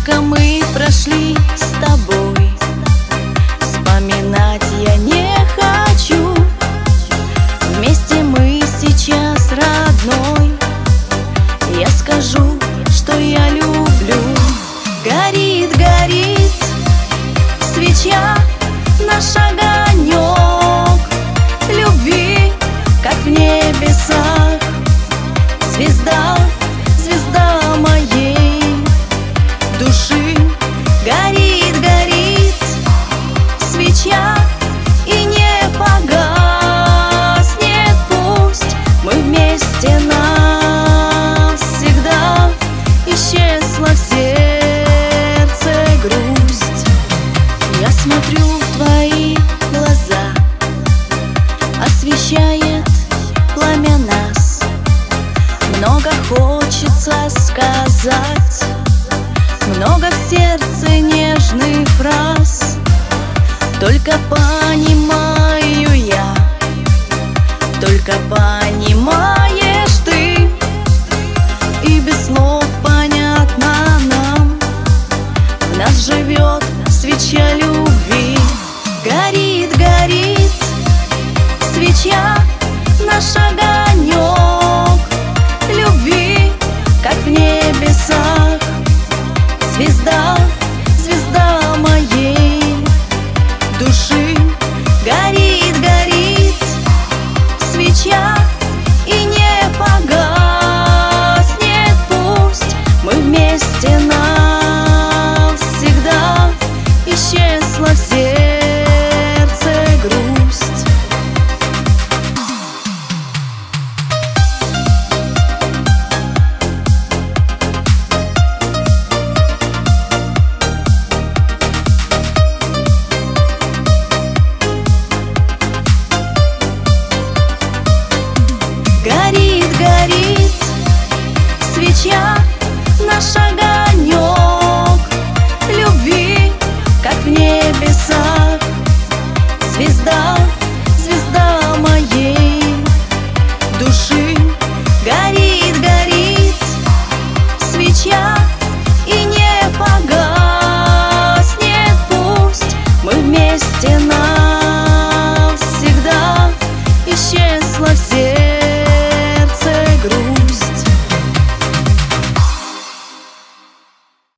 Сколько мы прошли с тобой, вспоминать я не хочу. Вместе мы сейчас, родной, я скажу, что я люблю. Горит, горит свеча, наш огонек любви, как в небесах. Звезда, звезда моей души, горит, горит свеча и не погаснет. Пусть мы вместе навсегда. Исчезла в сердце грусть. Я смотрю в твои глаза, освещает пламя нас. Много хочется сказать, много в сердце нежных фраз. Только понимаю я, только понимаю.